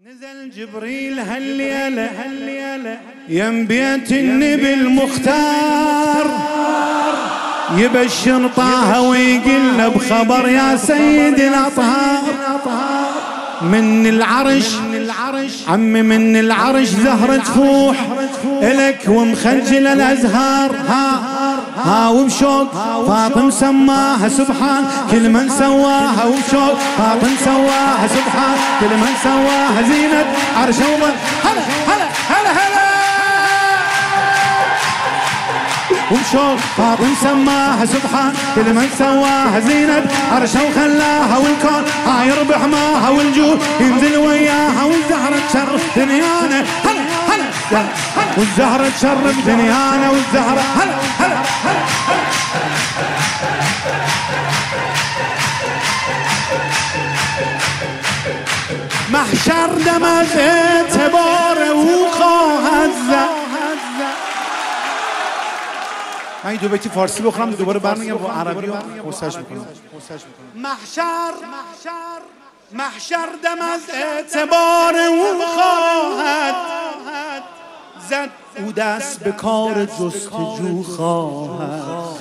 نزل جبريل هالليلة يم بيت النبي المختار يبشر طه ويقلنا بخبر يا سيد الأطهار. من العرش عمي من العرش زهرة تفوح إلك ومخجل الأزهار. ها وبشوق فاطم سماها سبحان كل من سواها. وبشوق فاطم سواها سبحان كل من سواها. زينة عرش ومن هلا هلا هلا هلا. وبشوق فاطم سماها سبحان كل من سواها. زينة عرش وخلاها والكون يربح معها والجود ينزل وياها. والزهرة تشرف دنيانا هلا هلا. والزهرة تشرف دنيانا والزهرة هلا هلا هلا. محشر دمز اعتبار وخواهد. من دو بیتی فارسی بخونم دوباره برمیگم با عربی و حوصلش میکنم. محشر دم از اعتبار او خواهد زد او دست به کار جستجو خواهد.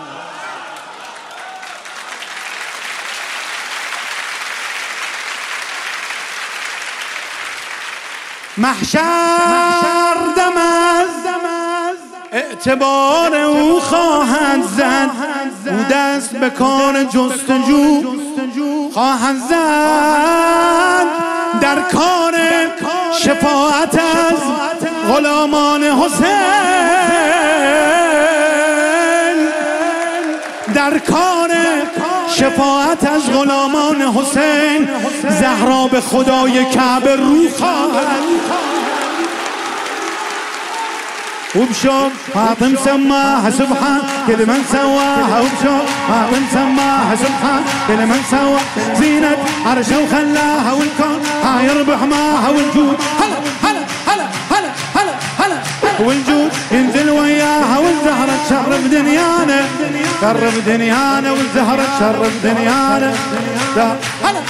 محشر دم از اعتبار او خواهد زد او دست به کار جستجو خواهد زد. در کار شفاعت از غلامان حسین در کار شفاعت از غلامان حسین زهرا به خدای کعبه رو خواهد. وبشوق فاطم سماها سبحان كل من سواها. وبشوق فاطم سماها سبحان كل من سواها. زينة عرشه وخلاها والكون يربح معها والجود هلا هلا هلا هلا هلا هلا. والجود ينزل وياها والزهرة تشرف دنيانا تشرف دنيانا والزهرة تشرف دنيانا هلا هلا.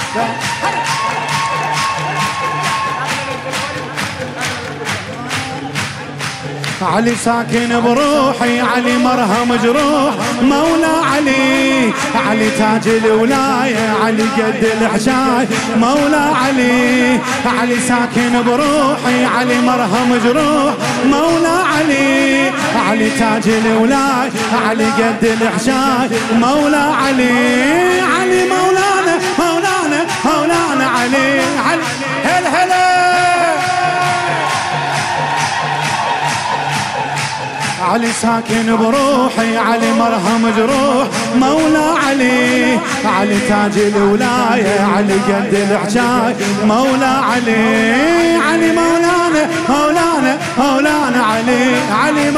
علي ساكن بروحي علي مرهم جروح مولا علي. علي تاج الولاية علي قد الحشاي مولا علي. علي ساكن بروحي علي مرهم جروح مولا علي. علي تاج الولاية علي قد الحشاي مولا علي. علي مولانا مولانا مولانا علي علي هلا هلا. علي ساكن بروحي علي مرهم جروح مولا علي. علي تاج الولاية علي قد الحجاج مولا علي. علي مولانا مولانا مولانا علي علي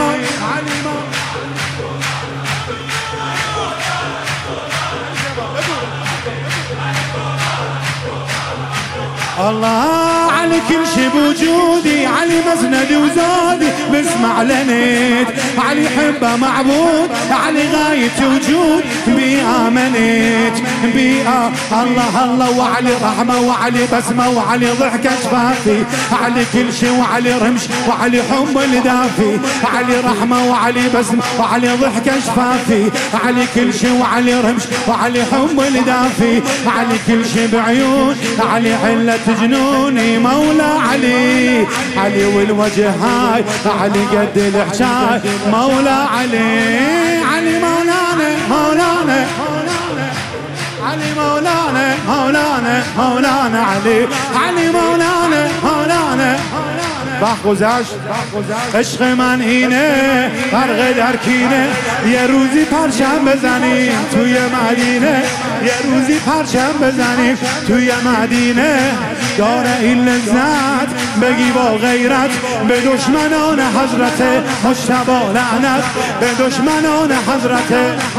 الله علي كل شي بوجودي علي مسندي وزادي بسمع لنيت. علي حبه معبود علي غاية وجود بي آمنيت بي الله الله. وعلي رحمة وعلي بسمة وعلي ضحكة شفافي. علي كل شي وعلي رمش وعلي حب الدافي. علي رحمة وعلي بسمة وعلي ضحكة شفافي. علي كل شي وعلي رمش وعلي حب الدافي. علي كل شي بعيون علي حلة جنوني مولا علي. علي والوجه هاي علي قد الحشاي مولا علي. علي مولانا مولانا علي مولانا مولانا مولانا علي. علي مولانا مولانا بخوزش عشق من اینه فرق در کینه. یه روزی پرچم بزنیم توی مدینه. یه روزی پرچم بزنیم توی مدینه. داره این لذت بگی با غیرت به دشمنان حضرت مجتبی لعنت. به دشمنان حضرت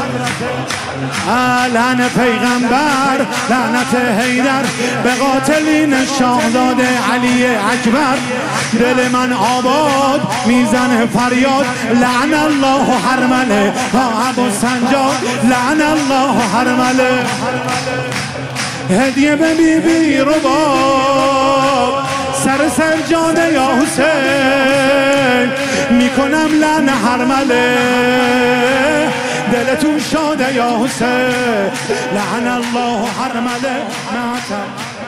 لعنت پیغمبر لعنت حیدر به قاتلین شاهزاده علی اکبر. دل من آباد میزنه فریاد لعن الله حرمله تا ابو سنجاد. لعن الله حرمله هدیه به بی بی رباب سر جانه یا حسین میکنم لعنه هرمله دلتون شاده یا حسین لعن الله هرمله